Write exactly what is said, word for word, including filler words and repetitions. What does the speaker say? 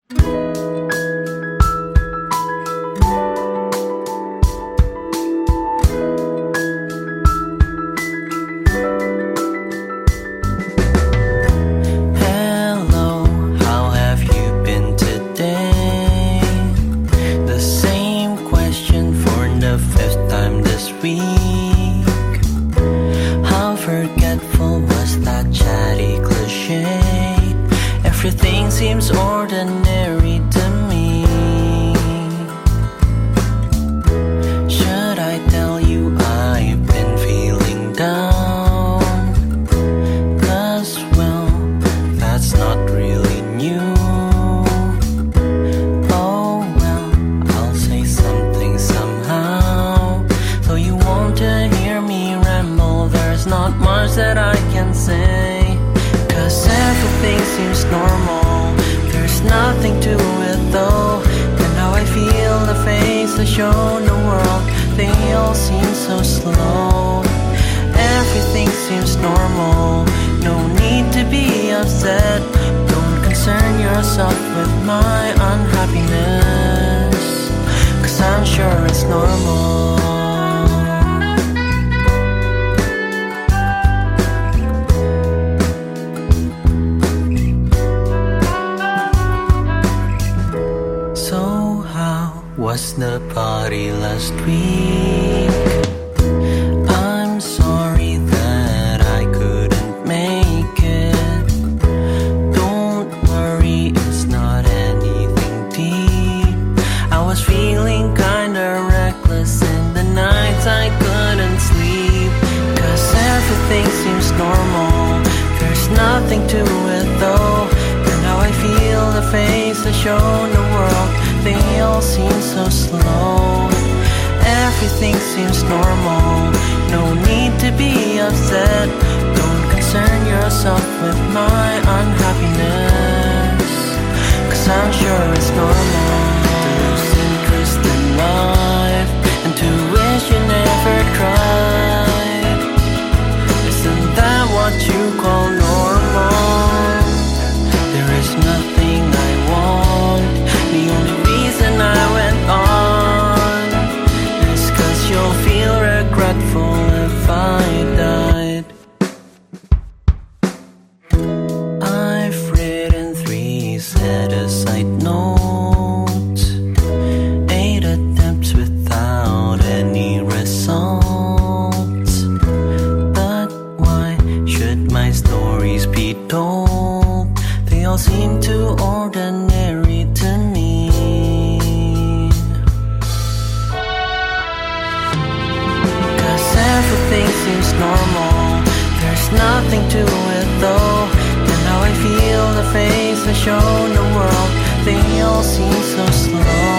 Hello, how have you been today? The same question for the fifth time this week. How forgetful was that chatty cliche? Everything seems ordinary to me. Should I tell you I've been feeling down? 'Cause, well, that's not really new. Oh well, I'll say something somehow. Though you want to hear me ramble, there's not much that I can say. 'Cause everything seems normal, there's nothing to it though. And how I feel, the face I show the world, they all seem so slow. Everything seems normal, no need to be upset. Don't concern yourself with my unhappiness, 'cause I'm sure it's normal. So how was the party last week? I'm sorry that I couldn't make it. Don't worry, it's not anything deep. I was feeling kinda reckless in the nights I couldn't sleep. 'Cause everything seems normal, there's nothing to it though. And how I feel, the face I show the world, they all seem so slow. Everything seems normal, no need to be upset. Don't concern yourself with my unhappiness, 'cause I'm sure it's normal to lose interest in life and to wish you never tried. Isn't that what you call normal? There is nothing I want. The only reason I went on is 'cause you'll feel regretful if I died. I've written three set-aside notes, eight attempts without any results. But why should my stories be told? They all seem too ordinary to me. 'Cause everything seems normal, there's nothing to it though. And how I feel, the face I show the world, they all seem so slow.